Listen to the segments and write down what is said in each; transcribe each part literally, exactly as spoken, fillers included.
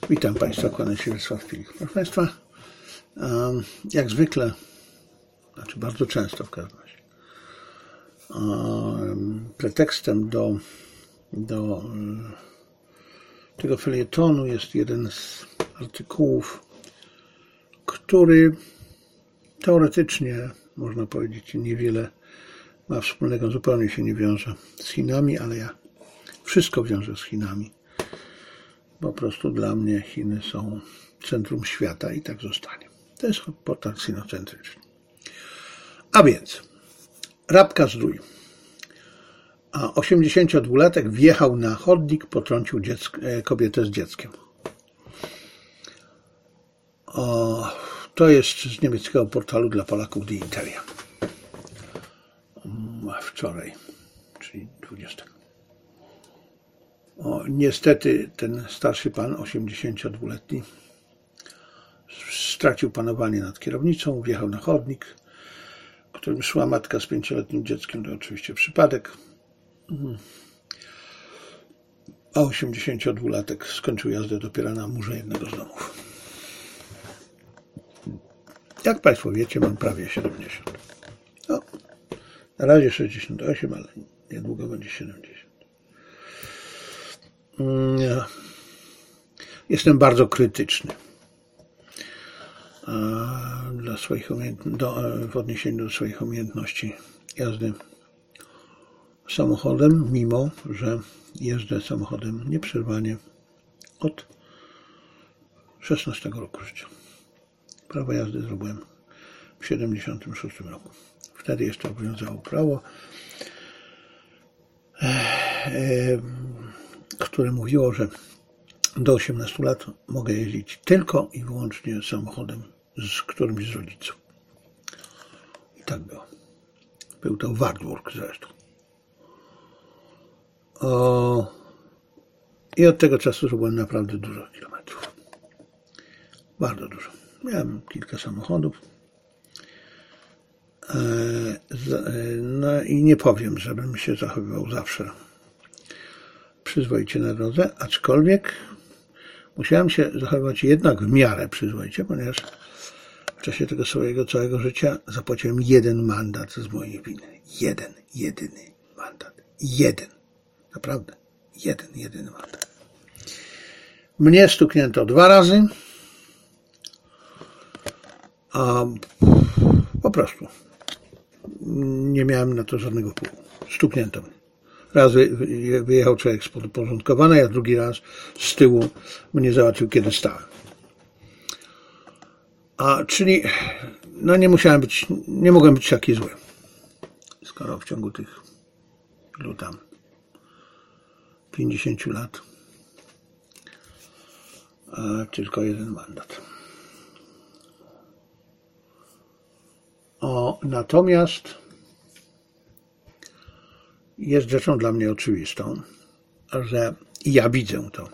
Witam Państwa, kłaniam się Wiesław Filik. Proszę Państwa, jak zwykle, znaczy bardzo często w każdym razie, pretekstem do, do tego felietonu jest jeden z artykułów, który teoretycznie, można powiedzieć, niewiele ma wspólnego, zupełnie się nie wiąże z Chinami, ale ja wszystko wiążę z Chinami. Po prostu dla mnie Chiny są centrum świata i tak zostanie. To jest portal sinocentryczny. A więc, Rabka Zdrój. A osiemdziesięciodwulatek wjechał na chodnik, potrącił dziecko, kobietę z dzieckiem. O, to jest z niemieckiego portalu dla Polaków Die Interia. Wczoraj, czyli dwudziestego. O, niestety ten starszy pan, osiemdziesięciodwuletni, stracił panowanie nad kierownicą, wjechał na chodnik, którym szła matka z pięcioletnim dzieckiem. To oczywiście przypadek. A osiemdziesięciodwulatek skończył jazdę dopiero na murze jednego z domów. Jak Państwo wiecie, mam prawie siedemdziesiąt. No, na razie sześćdziesiąt osiem, ale niedługo będzie siedemdziesiąt. Jestem bardzo krytyczny dla swoich umiejętności, do, w odniesieniu do swoich umiejętności jazdy samochodem, mimo że jeżdżę samochodem nieprzerwanie od szesnastego roku życia. Prawo jazdy zrobiłem w siedemdziesiątym szóstym roku. Wtedy jeszcze obowiązywało prawo, które mówiło, że do osiemnastu lat mogę jeździć tylko i wyłącznie samochodem z którymś z rodziców. I tak było. Był to Wartburg zresztą. O... I od tego czasu zrobiłem naprawdę dużo kilometrów. Bardzo dużo. Miałem kilka samochodów. No i nie powiem, żebym się zachowywał zawsze przyzwoicie na drodze, aczkolwiek musiałem się zachowywać jednak w miarę przyzwoicie, ponieważ w czasie tego swojego całego życia zapłaciłem jeden mandat z mojej winy. Jeden, jedyny mandat. Jeden. Naprawdę. Jeden, jedyny mandat. Mnie stuknięto dwa razy, a po prostu nie miałem na to żadnego wpływu. Stuknięto mnie. Raz wyjechał człowiek spod uporządkowanej, a drugi raz z tyłu mnie załatwił, kiedy stałem. A czyli no nie musiałem być, nie mogłem być taki zły. Skoro w ciągu tych ilu tam pięćdziesięciu lat a tylko jeden mandat. O, natomiast jest rzeczą dla mnie oczywistą, że ja widzę to,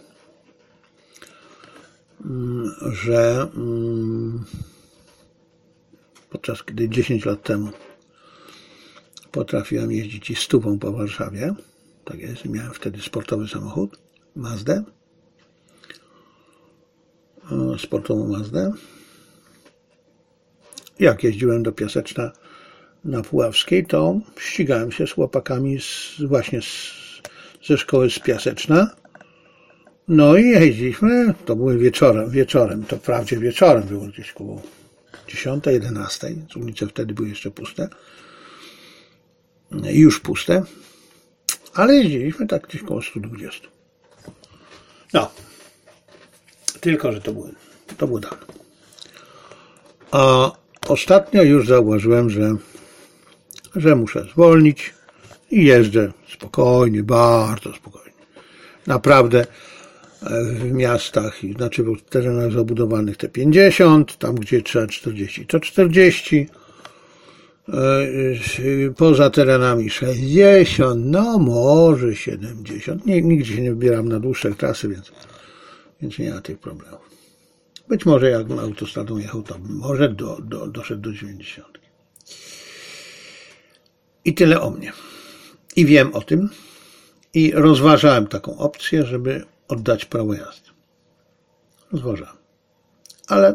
że podczas gdy dziesięć lat temu potrafiłem jeździć i stówą po Warszawie, tak jest, miałem wtedy sportowy samochód, Mazdę, sportową Mazdę. Jak jeździłem do Piaseczna na Puławskiej, to ścigałem się z chłopakami z, właśnie z, ze szkoły z Piaseczna. No i jeździliśmy, to były wieczorem, wieczorem, to wprawdzie wieczorem było gdzieś koło dziesiątej, jedenastej, ulice wtedy były jeszcze puste, już puste, ale jeździliśmy tak gdzieś koło stu dwudziestu. No, tylko że to było, to było dawno. A ostatnio już zauważyłem, że, że muszę zwolnić i jeżdżę spokojnie, bardzo spokojnie. Naprawdę w miastach, znaczy w terenach zabudowanych te pięćdziesiąt, tam gdzie trzeba czterdzieści, to czterdzieści, poza terenami sześćdziesiąt, no może siedemdziesiąt. Nigdzie się nie wybieram na dłuższe trasy, więc, więc nie ma tych problemów. Być może jakbym autostradą jechał, to może do, do, doszedł do dziewięćdziesiątki. I tyle o mnie. I wiem o tym. I rozważałem taką opcję, żeby oddać prawo jazdy. rozważałem. Ale,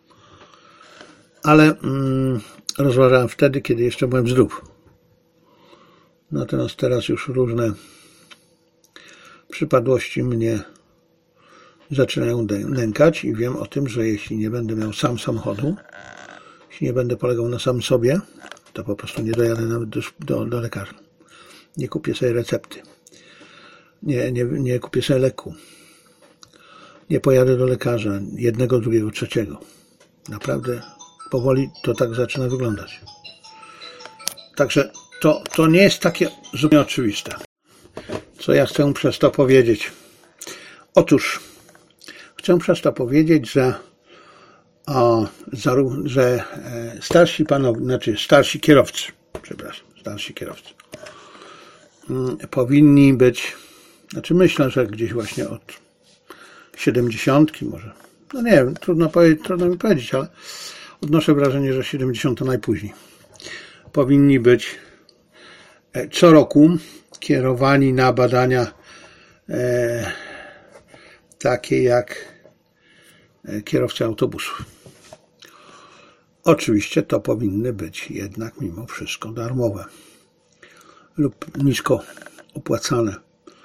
ale mm, rozważałem wtedy, kiedy jeszcze byłem zdrów. Natomiast teraz już różne przypadłości mnie zaczynają nękać i wiem o tym, że jeśli nie będę miał sam samochodu, jeśli nie będę polegał na sam sobie, to po prostu nie dojadę nawet do, do, do lekarza. Nie kupię sobie recepty. Nie, nie, nie kupię sobie leku. Nie pojadę do lekarza jednego, drugiego, trzeciego. Naprawdę powoli to tak zaczyna wyglądać. Także to, to nie jest takie zupełnie oczywiste. Co ja chcę przez to powiedzieć? Otóż chcę przez to powiedzieć, że, o, że starsi panowie, znaczy starsi kierowcy, przepraszam, starsi kierowcy powinni być, znaczy myślę, że gdzieś właśnie od siedemdziesiątki może, no nie wiem, trudno, powiedzieć, trudno mi powiedzieć, ale odnoszę wrażenie, że siedemdziesiąt to najpóźniej. Powinni być co roku kierowani na badania e, takie jak kierowcy autobusów. Oczywiście to powinny być jednak mimo wszystko darmowe lub nisko opłacane,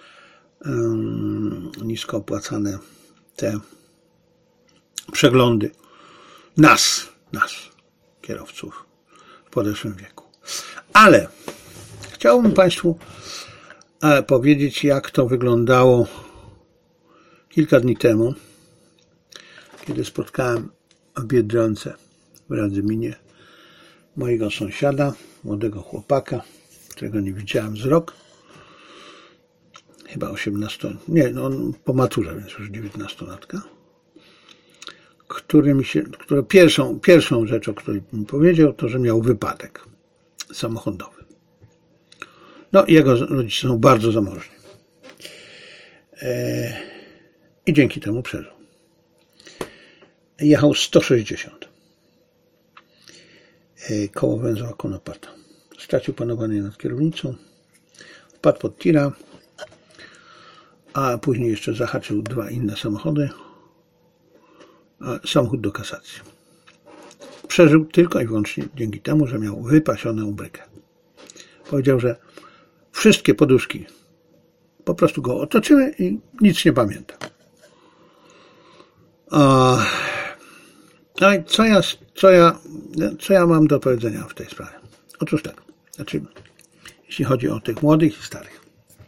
um, nisko opłacane te przeglądy nas, nas, kierowców w podeszłym wieku. Ale chciałbym Państwu powiedzieć, jak to wyglądało kilka dni temu, kiedy spotkałem w Biedronce w Radzyminie mojego sąsiada, młodego chłopaka, którego nie widziałem z rok, chyba osiemnasto, nie, no on po maturze, więc już dziewiętnastolatka, który mi się, który pierwszą, pierwszą rzecz, o której mi powiedział, to, że miał wypadek samochodowy. No i jego rodzice są bardzo zamożni. Eee, I dzięki temu przeżył. Jechał sto sześćdziesiąt. Eee, koło węzła Konopata. Stracił panowanie nad kierownicą. Wpadł pod tira. A później jeszcze zahaczył dwa inne samochody. A samochód do kasacji. Przeżył tylko i wyłącznie dzięki temu, że miał wypasioną brykę. Powiedział, że wszystkie poduszki po prostu go otoczyły i nic nie pamięta. No i co ja, co ja, co ja mam do powiedzenia w tej sprawie? Otóż tak, znaczy, jeśli chodzi o tych młodych i starych.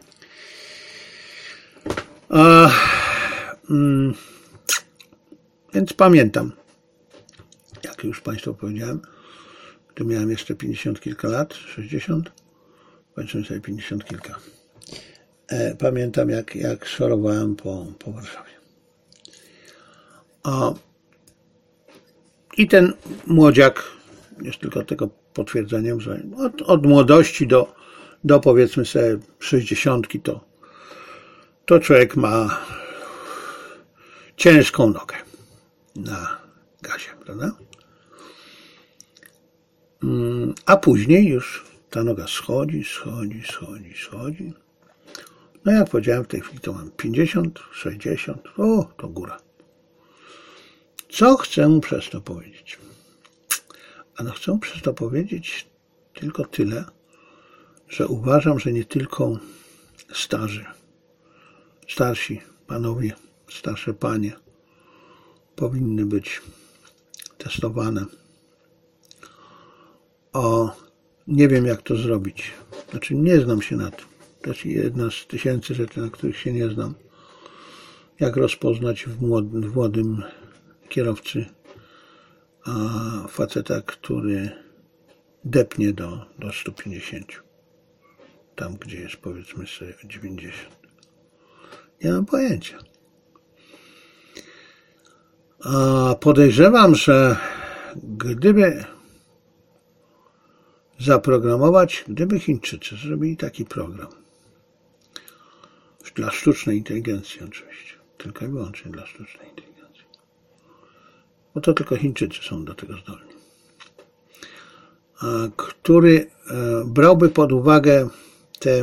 A, mm, więc pamiętam, jak już Państwu powiedziałem, gdy miałem jeszcze pięćdziesiąt kilka lat, sześćdziesiąt, kończyłem sobie pięćdziesiąt kilka. E, pamiętam, jak, jak szorowałem po, po Warszawie. O, I ten młodziak jest tylko tego potwierdzeniem, że od, od młodości do, do powiedzmy sobie sześćdziesiątki to, to człowiek ma ciężką nogę na gazie, prawda? A później już ta noga schodzi, schodzi, schodzi, schodzi. No jak powiedziałem, w tej chwili to mam pięćdziesiąt, sześćdziesiąt, o, to góra. Co chcę przez to powiedzieć? A no chcę przez to powiedzieć tylko tyle, że uważam, że nie tylko starzy, starsi panowie, starsze panie powinny być testowane. O, nie wiem jak to zrobić. Znaczy nie znam się na tym. To jest jedna z tysięcy rzeczy, na których się nie znam. Jak rozpoznać w młodym, w młodym kierowcy a faceta, który depnie do, do stu pięćdziesięciu. Tam, gdzie jest powiedzmy sobie dziewięćdziesiąt. Nie mam pojęcia. A podejrzewam, że gdyby zaprogramować, gdyby Chińczycy zrobili taki program, dla sztucznej inteligencji oczywiście, tylko i wyłącznie dla sztucznej inteligencji, bo to tylko Chińczycy są do tego zdolni, który brałby pod uwagę te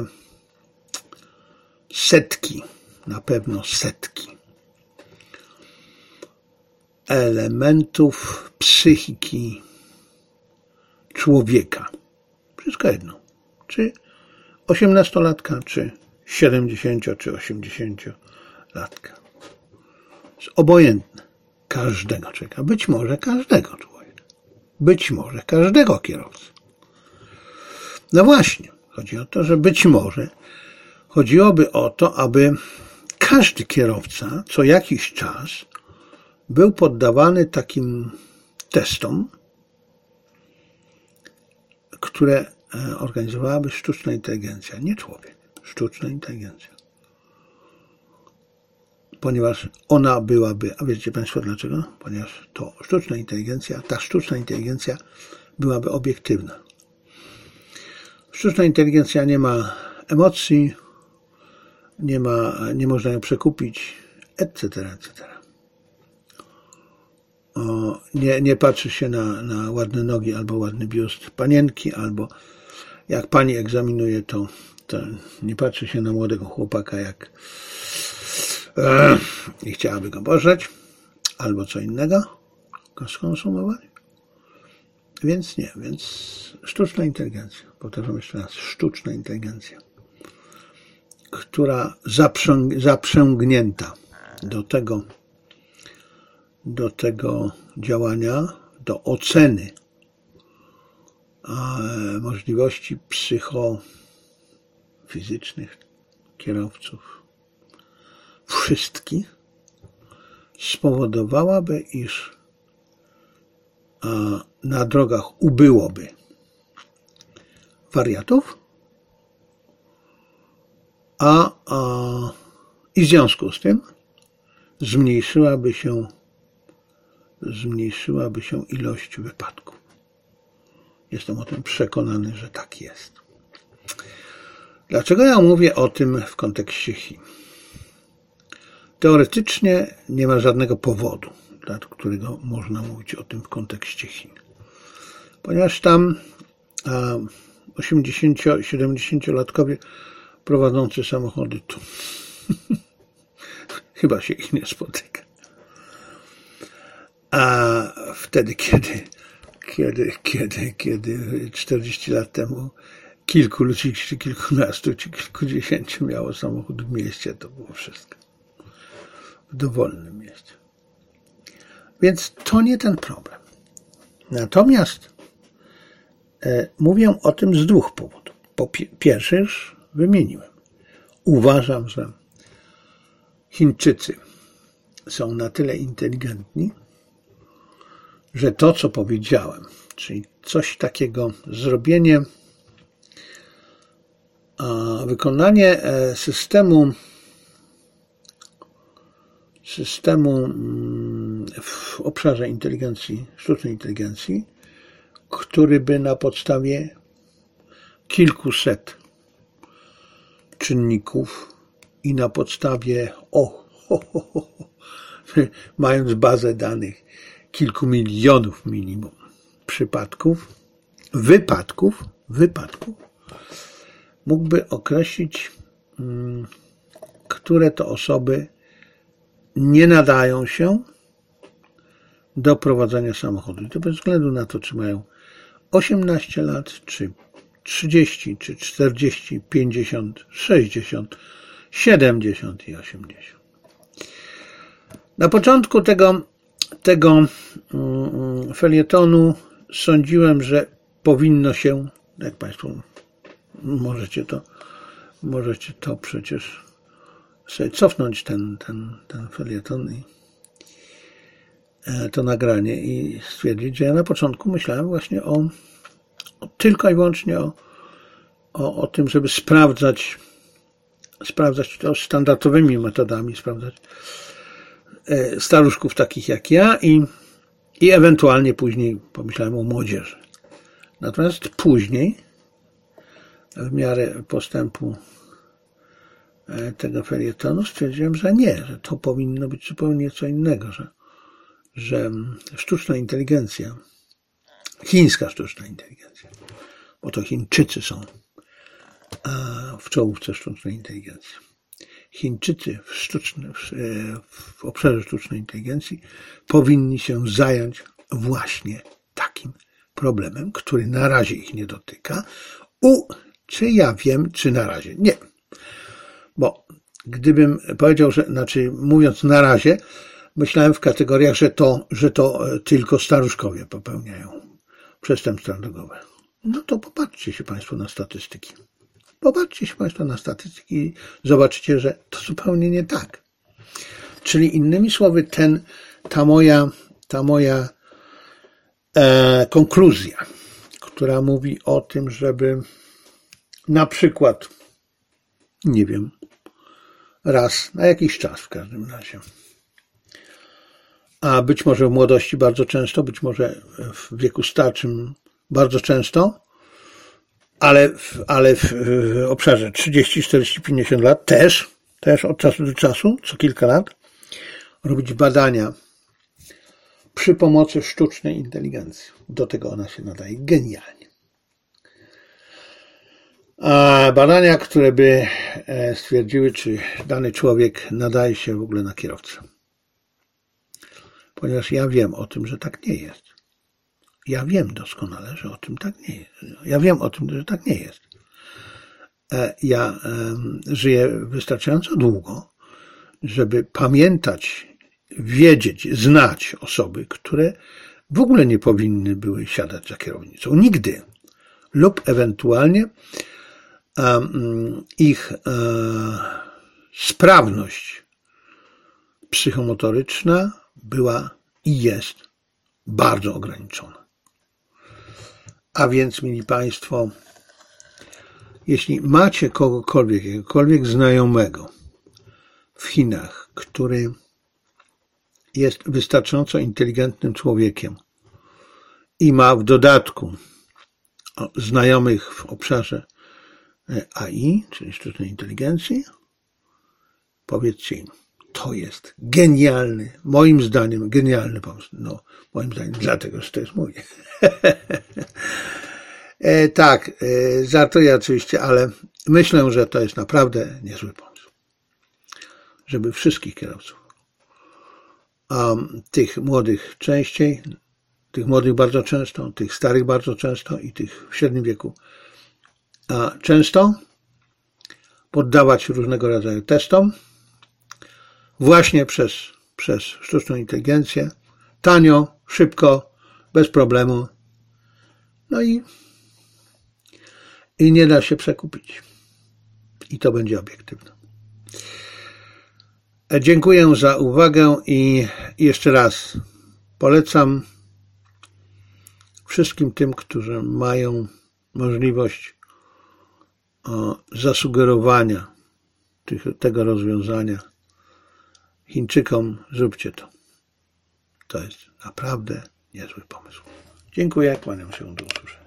setki, na pewno setki elementów psychiki człowieka. Wszystko jedno. Czy osiemnastolatka, czy siedemdziesięcio, czy osiemdziesięciolatka. Jest obojętne. Każdego człowieka. Być może każdego człowieka. Być może każdego kierowcy. No właśnie. Chodzi o to, że być może chodziłoby o to, aby każdy kierowca co jakiś czas był poddawany takim testom, które organizowałaby sztuczna inteligencja, nie człowiek, sztuczna inteligencja. Ponieważ ona byłaby, a wiecie Państwo dlaczego? Ponieważ to sztuczna inteligencja, ta sztuczna inteligencja byłaby obiektywna. Sztuczna inteligencja nie ma emocji, nie ma, nie można ją przekupić, et cetera, et cetera. O, nie, nie patrzy się na, na ładne nogi albo ładny biust panienki, albo jak pani egzaminuje, to, to nie patrzy się na młodego chłopaka, jak e, i chciałaby go pożreć, albo co innego skonsumować. Więc nie, więc sztuczna inteligencja, powtarzam jeszcze raz, sztuczna inteligencja, która zaprzęg, zaprzęgnięta do tego, do tego działania, do oceny możliwości psychofizycznych kierowców wszystkich, spowodowałaby, iż na drogach ubyłoby wariatów, a, a i w związku z tym zmniejszyłaby się zmniejszyłaby się ilość wypadków. Jestem o tym przekonany, że tak jest. Dlaczego ja mówię o tym w kontekście Chin? Teoretycznie nie ma żadnego powodu, dla którego można mówić o tym w kontekście Chin. Ponieważ tam osiemdziesięcio-siedemdziesięciolatkowie prowadzący samochody tu chyba się ich nie spotyka. A wtedy, kiedy, kiedy, kiedy, kiedy czterdzieści lat temu kilku ludzi, czy kilkunastu, czy kilkudziesięciu miało samochód w mieście, to było wszystko. W dowolnym mieście. Więc to nie ten problem. Natomiast e, mówię o tym z dwóch powodów. Po pierwsze już wymieniłem. Uważam, że Chińczycy są na tyle inteligentni, że to, co powiedziałem, czyli coś takiego, zrobienie, wykonanie systemu, systemu w obszarze inteligencji, sztucznej inteligencji, który by na podstawie kilkuset czynników i na podstawie, o, ho, ho, ho, mając bazę danych kilku milionów minimum przypadków, wypadków, wypadków, mógłby określić, które to osoby nie nadają się do prowadzenia samochodu. I to bez względu na to, czy mają osiemnaście lat, czy trzydzieści, czy czterdzieści, pięćdziesiąt, sześćdziesiąt, siedemdziesiąt i osiemdziesiąt. Na początku tego, tego felietonu sądziłem, że powinno się, jak Państwo możecie to, możecie to przecież sobie cofnąć ten, ten, ten felieton i to nagranie i stwierdzić, że ja na początku myślałem właśnie o, o tylko i wyłącznie o, o, o tym, żeby sprawdzać, sprawdzać to standardowymi metodami, sprawdzać staruszków takich jak ja i, i ewentualnie później pomyślałem o młodzieży. Natomiast później, w miarę postępu tego felietonu, stwierdziłem, że nie, że to powinno być zupełnie co innego, że, że sztuczna inteligencja, chińska sztuczna inteligencja, bo to Chińczycy są w czołówce sztucznej inteligencji. Chińczycy w, sztuczny, w, w obszarze sztucznej inteligencji powinni się zająć właśnie takim problemem, który na razie ich nie dotyka. U, czy ja wiem, czy na razie? Nie. Bo gdybym powiedział, że, znaczy mówiąc na razie, myślałem w kategoriach, że to, że to tylko staruszkowie popełniają przestępstwa drogowe. No to popatrzcie się Państwo na statystyki. Popatrzcie się Państwo na statystyki i zobaczycie, że to zupełnie nie tak. Czyli innymi słowy, ten, ta moja, ta moja e, konkluzja, która mówi o tym, żeby na przykład, nie wiem, raz na jakiś czas w każdym razie, a być może w młodości bardzo często, być może w wieku starczym bardzo często, ale w, ale w obszarze trzydzieści, czterdzieści, pięćdziesiąt lat też, też od czasu do czasu, co kilka lat, robić badania przy pomocy sztucznej inteligencji. Do tego ona się nadaje genialnie. A badania, które by stwierdziły, czy dany człowiek nadaje się w ogóle na kierowcę. Ponieważ ja wiem o tym, że tak nie jest. Ja wiem doskonale, że o tym tak nie jest. Ja wiem o tym, że tak nie jest. Ja żyję wystarczająco długo, żeby pamiętać, wiedzieć, znać osoby, które w ogóle nie powinny były siadać za kierownicą. Nigdy. Lub ewentualnie ich sprawność psychomotoryczna była i jest bardzo ograniczona. A więc, mili Państwo, jeśli macie kogokolwiek, jakiegokolwiek znajomego w Chinach, który jest wystarczająco inteligentnym człowiekiem i ma w dodatku znajomych w obszarze A I, czyli sztucznej inteligencji, powiedzcie im, to jest genialny, moim zdaniem genialny pomysł. No, moim zdaniem dlatego, że to jest mój. e, tak, e, żartuję oczywiście, ale myślę, że to jest naprawdę niezły pomysł. Żeby wszystkich kierowców, a tych młodych częściej, tych młodych bardzo często, tych starych bardzo często i tych w średnim wieku a często poddawać różnego rodzaju testom, właśnie przez, przez sztuczną inteligencję, tanio, szybko, bez problemu, no i, i nie da się przekupić. I to będzie obiektywne. Dziękuję za uwagę i jeszcze raz polecam wszystkim tym, którzy mają możliwość zasugerowania tych, tego rozwiązania Chińczykom, zróbcie to. To jest naprawdę niezły pomysł. Dziękuję, kłaniam się, do usłyszenia.